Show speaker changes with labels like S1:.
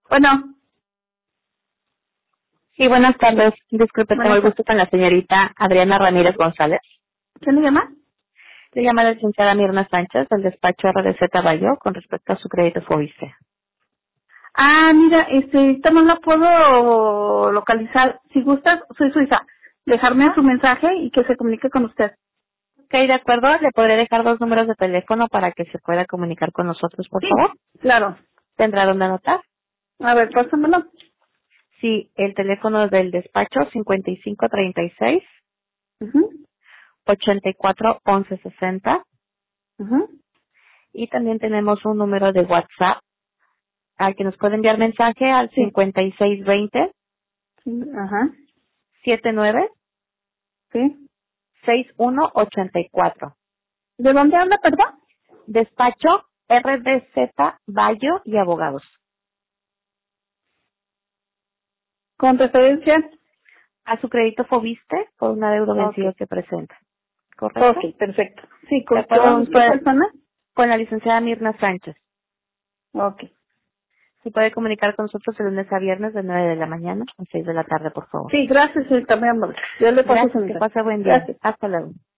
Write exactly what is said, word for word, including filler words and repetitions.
S1: Bueno,
S2: Sí, buenas tardes. Disculpe, tengo
S1: buenas
S2: el
S1: tardes.
S2: gusto con la señorita Adriana Ramírez González.
S1: ¿Quién le llama?
S2: Le llama la licenciada Mirna Sánchez del despacho R D Z Bayo con respecto a su crédito FOBISTE.
S1: Ah, mira, este, ahorita no la puedo localizar. Si gustas, soy su hija. Dejarme su mensaje y que se comunique con usted.
S2: Ok, de acuerdo. Le podré dejar dos números de teléfono para que se pueda comunicar con nosotros, por
S1: Sí,
S2: favor.
S1: claro.
S2: ¿Tendrá dónde anotar?
S1: A ver, pásamelo.
S2: Sí, el teléfono del despacho cincuenta y cinco treinta y seis
S1: Mhm,
S2: ochenta y cuatro once sesenta,
S1: mhm.
S2: y también tenemos un número de WhatsApp al que nos puede enviar mensaje al
S1: Sí.
S2: cincuenta y seis veinte
S1: Sí, ajá.
S2: setenta y nueve
S1: Sí.
S2: sesenta y uno ochenta y cuatro.
S1: ¿De dónde habla, perdón?
S2: Despacho R D Z Bayo y Abogados.
S1: Con referencia.
S2: A su crédito FOBISTE por un adeudo
S1: Ok.
S2: vencido que presenta. ¿Correcto?
S1: Ok, perfecto. Sí,
S2: De
S1: ¿con,
S2: acuerdo,
S1: con
S2: nos
S1: qué
S2: puede-
S1: persona?
S2: con la licenciada Mirna Sánchez.
S1: Ok.
S2: Se puede comunicar con nosotros de lunes a viernes de nueve de la mañana a seis de la tarde, por favor.
S1: Sí, gracias, señorita, muy amable. Yo le paso su
S2: Gracias, que
S1: mensaje.
S2: pase buen día.
S1: Gracias.
S2: Hasta luego.